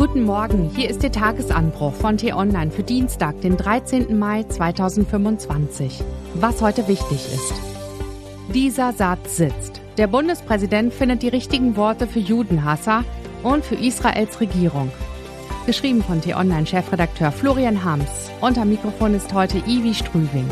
Guten Morgen, hier ist der Tagesanbruch von T-Online für Dienstag, den 13. Mai 2025. Was heute wichtig ist. Dieser Satz sitzt. Der Bundespräsident findet die richtigen Worte für Judenhasser und für Israels Regierung. Geschrieben von T-Online-Chefredakteur Florian Harms. Und am Mikrofon ist heute Ivi Strüving.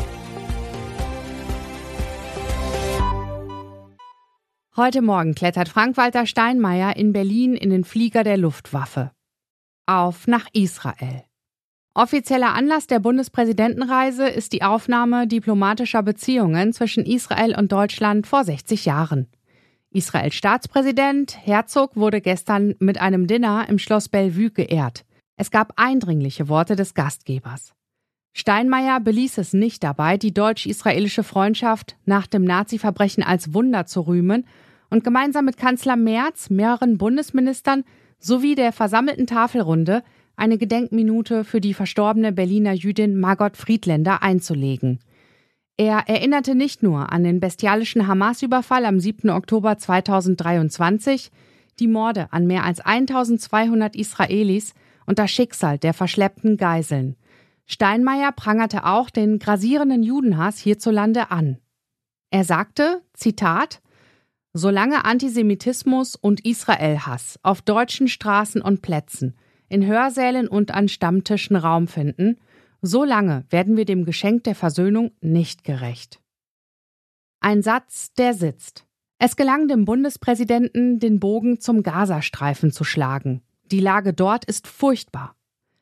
Heute Morgen klettert Frank-Walter Steinmeier in Berlin in den Flieger der Luftwaffe. Auf nach Israel. Offizieller Anlass der Bundespräsidentenreise ist die Aufnahme diplomatischer Beziehungen zwischen Israel und Deutschland vor 60 Jahren. Israels Staatspräsident Herzog wurde gestern mit einem Dinner im Schloss Bellevue geehrt. Es gab eindringliche Worte des Gastgebers. Steinmeier beließ es nicht dabei, die deutsch-israelische Freundschaft nach dem Nazi-Verbrechen als Wunder zu rühmen und gemeinsam mit Kanzler Merz, mehreren Bundesministern sowie der versammelten Tafelrunde eine Gedenkminute für die verstorbene Berliner Jüdin Margot Friedländer einzulegen. Er erinnerte nicht nur an den bestialischen Hamas-Überfall am 7. Oktober 2023, die Morde an mehr als 1200 Israelis und das Schicksal der verschleppten Geiseln. Steinmeier prangerte auch den grassierenden Judenhass hierzulande an. Er sagte, Zitat, solange Antisemitismus und Israelhass auf deutschen Straßen und Plätzen, in Hörsälen und an Stammtischen Raum finden, so lange werden wir dem Geschenk der Versöhnung nicht gerecht. Ein Satz, der sitzt. Es gelang dem Bundespräsidenten, den Bogen zum Gazastreifen zu schlagen. Die Lage dort ist furchtbar.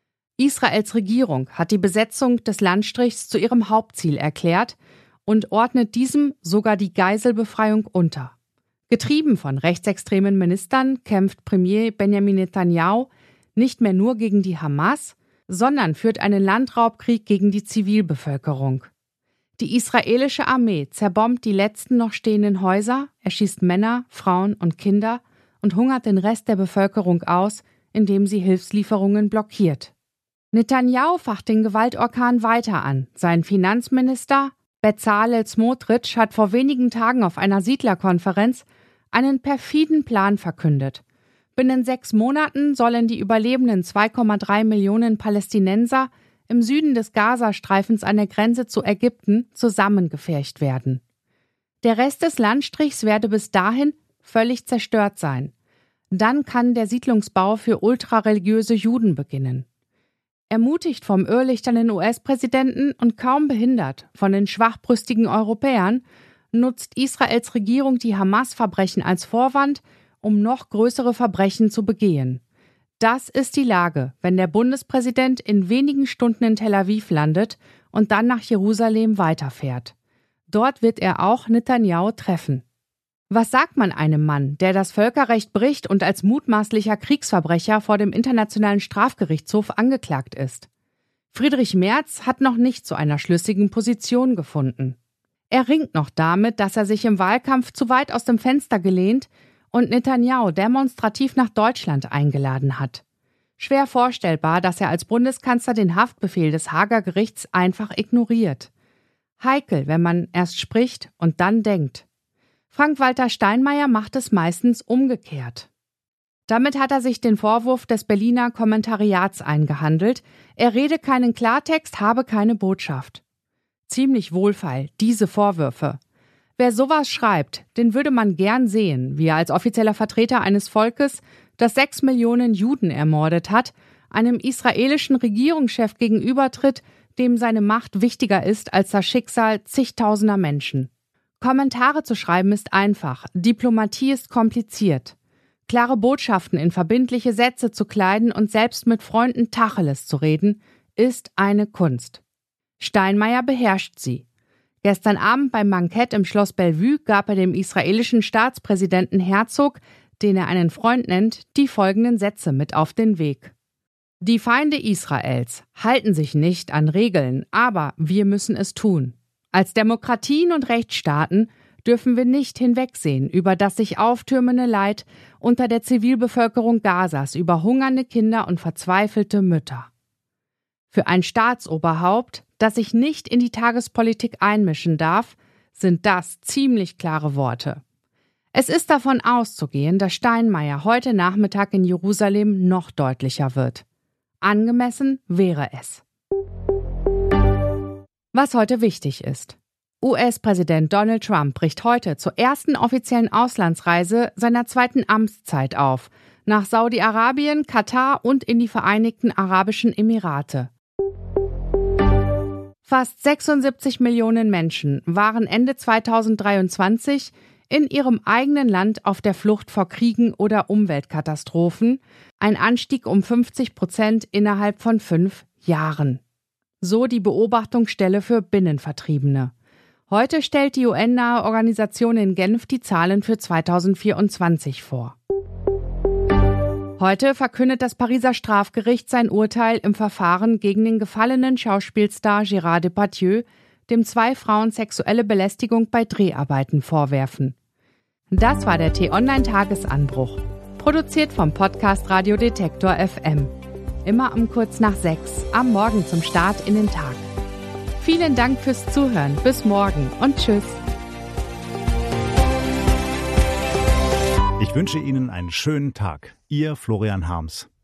Israels Regierung hat die Besetzung des Landstrichs zu ihrem Hauptziel erklärt und ordnet diesem sogar die Geiselbefreiung unter. Getrieben von rechtsextremen Ministern kämpft Premier Benjamin Netanyahu nicht mehr nur gegen die Hamas, sondern führt einen Landraubkrieg gegen die Zivilbevölkerung. Die israelische Armee zerbombt die letzten noch stehenden Häuser, erschießt Männer, Frauen und Kinder und hungert den Rest der Bevölkerung aus, indem sie Hilfslieferungen blockiert. Netanyahu facht den Gewaltorkan weiter an. Sein Finanzminister Bezalel Smotrich hat vor wenigen Tagen auf einer Siedlerkonferenz einen perfiden Plan verkündet. Binnen 6 Monaten sollen die überlebenden 2,3 Millionen Palästinenser im Süden des Gazastreifens an der Grenze zu Ägypten zusammengepfercht werden. Der Rest des Landstrichs werde bis dahin völlig zerstört sein. Dann kann der Siedlungsbau für ultrareligiöse Juden beginnen. Ermutigt vom irrlichternden US-Präsidenten und kaum behindert von den schwachbrüstigen Europäern, nutzt Israels Regierung die Hamas-Verbrechen als Vorwand, um noch größere Verbrechen zu begehen. Das ist die Lage, wenn der Bundespräsident in wenigen Stunden in Tel Aviv landet und dann nach Jerusalem weiterfährt. Dort wird er auch Netanyahu treffen. Was sagt man einem Mann, der das Völkerrecht bricht und als mutmaßlicher Kriegsverbrecher vor dem Internationalen Strafgerichtshof angeklagt ist? Friedrich Merz hat noch nicht zu einer schlüssigen Position gefunden. Er ringt noch damit, dass er sich im Wahlkampf zu weit aus dem Fenster gelehnt und Netanyahu demonstrativ nach Deutschland eingeladen hat. Schwer vorstellbar, dass er als Bundeskanzler den Haftbefehl des Haager Gerichts einfach ignoriert. Heikel, wenn man erst spricht und dann denkt. Frank-Walter Steinmeier macht es meistens umgekehrt. Damit hat er sich den Vorwurf des Berliner Kommentariats eingehandelt, er rede keinen Klartext, habe keine Botschaft. Ziemlich wohlfeil, diese Vorwürfe. Wer sowas schreibt, den würde man gern sehen, wie er als offizieller Vertreter eines Volkes, das 6 Millionen Juden ermordet hat, einem israelischen Regierungschef gegenübertritt, dem seine Macht wichtiger ist als das Schicksal zigtausender Menschen. Kommentare zu schreiben ist einfach, Diplomatie ist kompliziert. Klare Botschaften in verbindliche Sätze zu kleiden und selbst mit Freunden Tacheles zu reden, ist eine Kunst. Steinmeier beherrscht sie. Gestern Abend beim Bankett im Schloss Bellevue gab er dem israelischen Staatspräsidenten Herzog, den er einen Freund nennt, die folgenden Sätze mit auf den Weg. Die Feinde Israels halten sich nicht an Regeln, aber wir müssen es tun. Als Demokratien und Rechtsstaaten dürfen wir nicht hinwegsehen über das sich auftürmende Leid unter der Zivilbevölkerung Gazas, über hungernde Kinder und verzweifelte Mütter. Für ein Staatsoberhaupt, das sich nicht in die Tagespolitik einmischen darf, sind das ziemlich klare Worte. Es ist davon auszugehen, dass Steinmeier heute Nachmittag in Jerusalem noch deutlicher wird. Angemessen wäre es. Was heute wichtig ist. US-Präsident Donald Trump bricht heute zur ersten offiziellen Auslandsreise seiner zweiten Amtszeit auf, nach Saudi-Arabien, Katar und in die Vereinigten Arabischen Emirate. Fast 76 Millionen Menschen waren Ende 2023 in ihrem eigenen Land auf der Flucht vor Kriegen oder Umweltkatastrophen, ein Anstieg um 50% innerhalb von 5 Jahren. So die Beobachtungsstelle für Binnenvertriebene. Heute stellt die UN-nahe Organisation in Genf die Zahlen für 2024 vor. Heute verkündet das Pariser Strafgericht sein Urteil im Verfahren gegen den gefallenen Schauspielstar Gérard Depardieu, dem 2 Frauen sexuelle Belästigung bei Dreharbeiten vorwerfen. Das war der T-Online-Tagesanbruch, produziert vom Podcast Radio Detektor FM. Immer um kurz nach 6 am Morgen zum Start in den Tag. Vielen Dank fürs Zuhören. Bis morgen und tschüss. Ich wünsche Ihnen einen schönen Tag. Ihr Florian Harms.